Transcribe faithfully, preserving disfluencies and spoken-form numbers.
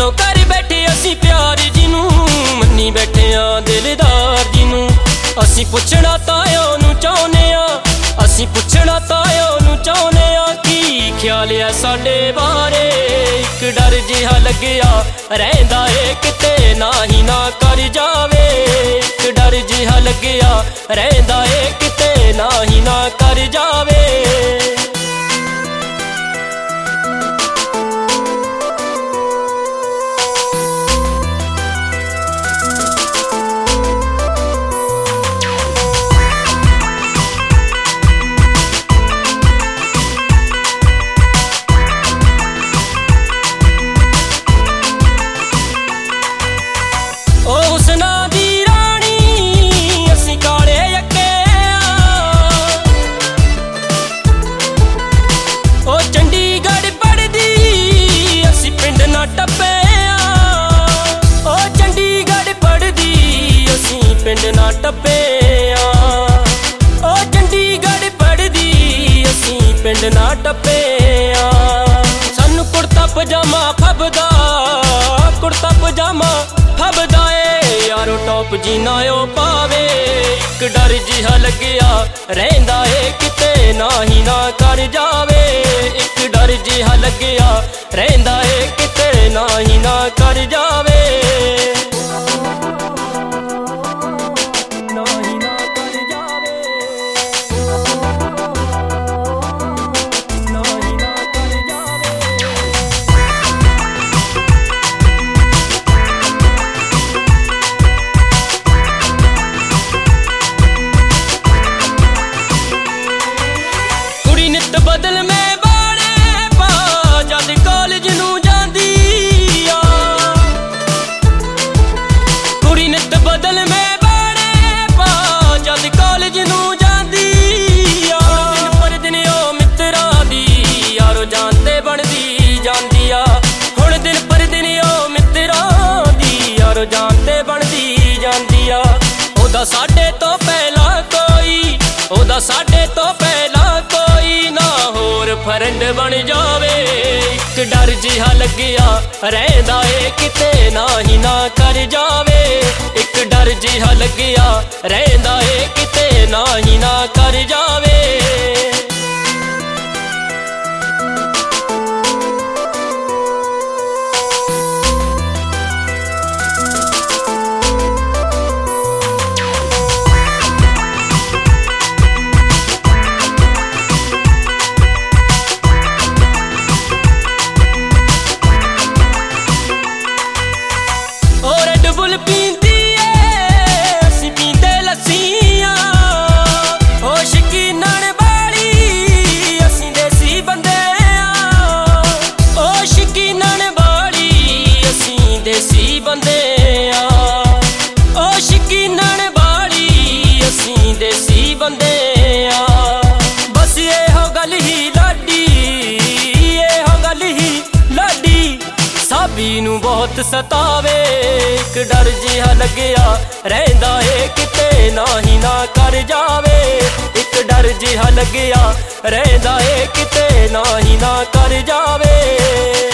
दिलों कर बैठे असी प्यार जिनू मन्नी बैठे आ दिलदार जिनू असी पुछना तां ओनू चाहुंदे आ असी पुछना तां ओनू चाहुंदे आ की ख्याल है साडे बारे एक डर जिहा लग्या रहिंदा ए किते ना ही ना कर जावे एक डर जिहा लग्या रहिंदा ए किते ना ही ना कर जावे। पिंड ना टप्पे ओ चंडीगढ़ पढ़दी असी पिंड ना टप्पे सानू कुर्ता पजामा फबदा कुर्ता पजामा फबदा ए यारो टॉप जीना ओ पावे एक डर जिहा लग्या रहिंदा ए किते ना ही ना कर जावे एक डर जिहा लग्या रहिंदा ए किते ना ही ना कर जावे। बदल में बाड़े पा जद कॉलेज नू जांदी आ कुड़ी नित बदल में बाड़े पा जद कॉलेज नू जांदी आ दिन पर दिन ओ मित्रा दी यारो जानते बनदी जांदी आ हुण दिन पर दिन ओ मित्रा दी यारो जानते बनदी जांदी आ ओदा साडे तो पहला कोई ओदा साडे तो पहला फ्रेंड बन जावे एक डर जिहा लग्या रहिंदा ए किते ना ही ना कर जावे एक डर जिहा लग्या रहिंदा ए किते ना ही ना कर जावे। देसी बंदे आ ओ शकीनन वाली असी देसी बंदे आ बस ये हो गल ही लाडी ये हो गल ही लाडी साबी नू बहुत सतावे एक डर जिहा लग्या रहिंदा ए किते ना ही ना कर जावे एक डर जिहा लग्या रहिंदा ए किते ना ही ना कर जावे।